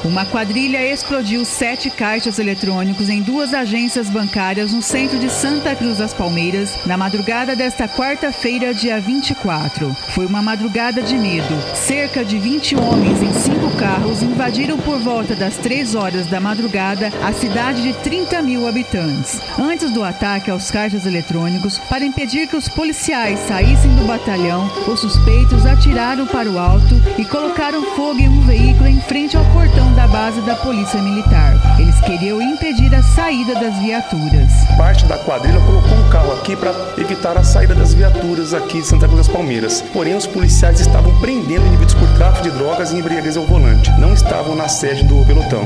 Uma quadrilha explodiu 7 caixas eletrônicos em 2 agências bancárias no centro de Santa Cruz das Palmeiras, na madrugada desta quarta-feira, dia 24. Foi uma madrugada de medo. Cerca de 20 homens em 5 carros invadiram por volta das 3 horas da madrugada a cidade de 30 mil habitantes. Antes do ataque aos caixas eletrônicos, para impedir que os policiais saíssem do batalhão, os suspeitos atiraram para o alto e colocaram fogo em um veículo em frente ao portão da base da Polícia Militar. Eles queriam impedir a saída das viaturas. Parte da quadrilha colocou um carro aqui para evitar a saída das viaturas aqui de Santa Cruz das Palmeiras. Porém, os policiais estavam prendendo indivíduos por tráfico de drogas e embriaguez ao volante. Não estavam na sede do pelotão.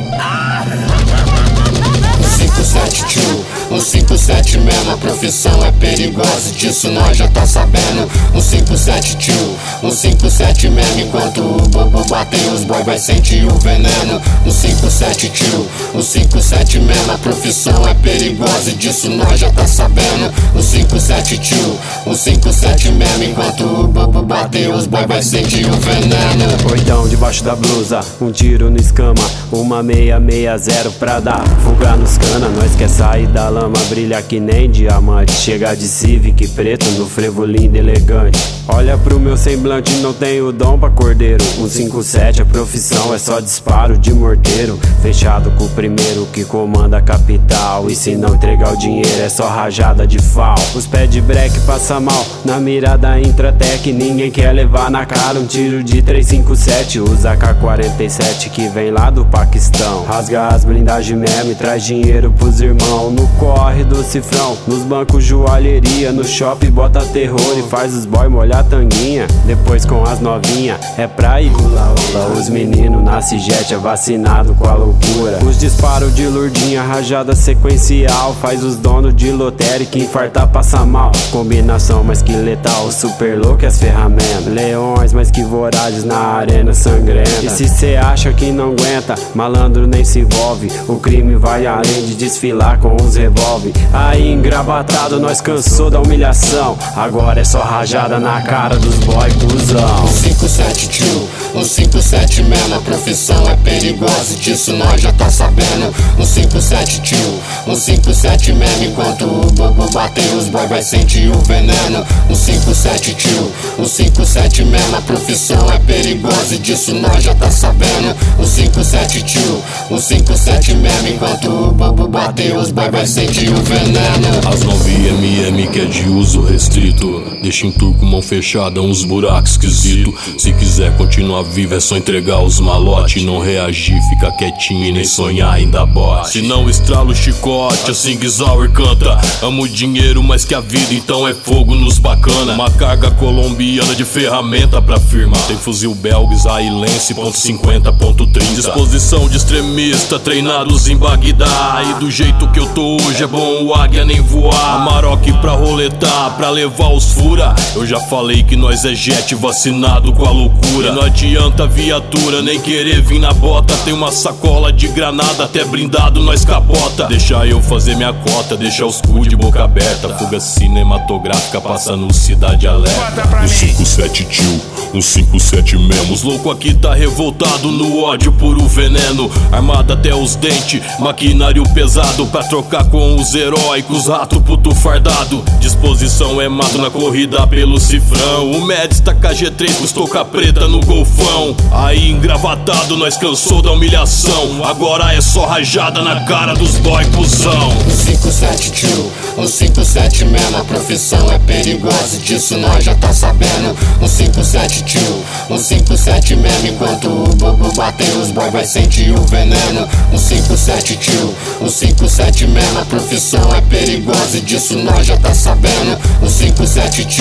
572, 157 mesmo, a profissão é perigosa, disso nós já tá sabendo. 157, 157 mesmo, enquanto o bobo bater, os boy vai sentir o veneno. 157, 157 mesmo, a profissão é perigosa, disso nós já tá sabendo. 157, 157 mesmo, enquanto o bobo bater, os boy vai sentir o veneno. Oitão debaixo da blusa, um tiro no escama, uma 660 pra dar fuga nos cana. Nós quer sair da lama, brilha que nem diamante. Chega de Civic preto no frevo lindo elegante. Olha pro meu semblante, não tenho dom pra cordeiro. 157, a profissão é só disparo de morteiro. Fechado com o primeiro que comanda a capital. E se não entregar o dinheiro é só rajada de fal. Os pés de breque passa mal, na mira da Intratec. Ninguém quer levar na cara um tiro de 357. Usa K-47 que vem lá do Paquistão. Rasga as blindagens mesmo e traz dinheiro pros irmãos. No corre do cifrão, nos bancos joalheria. No shopping bota terror e faz os boy molhar tanguinha. Depois com as novinha é pra ir ula ula. Os meninos nasce jet, é vacinado com a loucura. Os disparos de lurdinha, rajada sequencial. Faz os donos de lotérica infartar, passa mal. Combinação mais que letal, super louco e as ferramentas. Leões mais que vorazes na arena sangrenta. E se cê acha que não aguenta, malandro nem se envolve. O crime vai além de desfilar com os revólver. Aí engravatado nós cansou da humilhação. Agora é só rajada na cara dos boy cuzão. 157, 157 mesmo, a profissão é perigosa, disso nós já tá sabendo. 157, 157 mesmo, enquanto o bobo bater, os boy vai sentir o veneno. 157, 157 mesmo, a profissão é perigosa, disso nós já tá sabendo. 157, 157 mesmo, enquanto o bobo bater, os boy vai sentir o veneno. As 9mm que é de uso restrito, deixa em turco mão fechada, uns buracos esquisito. Se quiser continuar vivo é só entregar os malote. Não reagir, fica quietinho e nem sonhar ainda bote. Se não estrala o chicote, assim Gizauer canta. Amo o dinheiro mais que a vida, então é fogo nos bacana. Uma carga colombiana de ferramenta pra firma. Tem fuzil belga, israelense, .50.30. Disposição de extremista, treinados em Bagdá. E do jeito que eu tô hoje é bom o águia nem voar. Amarok pra roletar, pra levar os fura. Eu já falei que nós é jet vacinado com a loucura. E não adianta viatura, nem querer vir na bota. Tem uma sacola de granada, até blindado nós capota. Deixa eu fazer minha cota, deixa os cu de boca aberta. Fuga cinematográfica passa no Cidade Alerta. 157 157 mesmo. Os louco aqui tá revoltado no ódio por o veneno. Armado até os dentes, maquinário pesado pra trocar com os heróicos, rato puto fardado. Disposição é mato na corrida pelo cifrão. O Médici tá KG3 com estoca preta no golfão. Aí engravatado nós cansou da humilhação. Agora é só rajada na cara dos boy cuzão. 157, 157 mesmo, a profissão é perigosa, disso nós já tá sabendo. 157, 157 mesmo, enquanto o bobo bater, os boy vai sentir o veneno. 157, 157 mesmo, a profissão é perigosa, disso nós já tá sabendo. 157,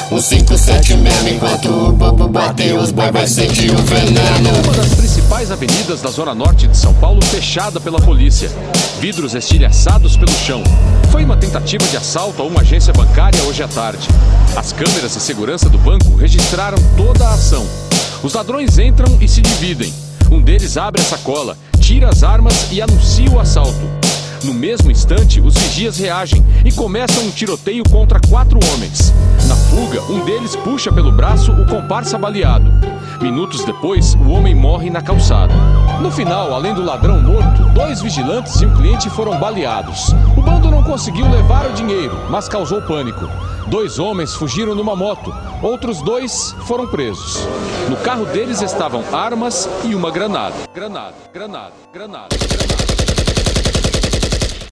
157 mesmo, enquanto o bobo bater, os boy vai sentir o veneno. Uma das principais avenidas da zona norte de São Paulo fechada pela polícia. Vidros estilhaçados pelo chão. Foi uma tentativa de assalto a uma agência bancária hoje à tarde. As câmeras de segurança do banco registraram toda a ação. Os ladrões entram e se dividem. Um deles abre a sacola, tira as armas e anuncia o assalto. No mesmo instante, os vigias reagem e começam um tiroteio contra 4 homens. Na fuga, um deles puxa pelo braço o comparsa baleado. Minutos depois, o homem morre na calçada. No final, além do ladrão morto, 2 vigilantes e um cliente foram baleados. O bando não conseguiu levar o dinheiro, mas causou pânico. 2 homens fugiram numa moto, outros 2 foram presos. No carro deles estavam armas e uma granada. Granada.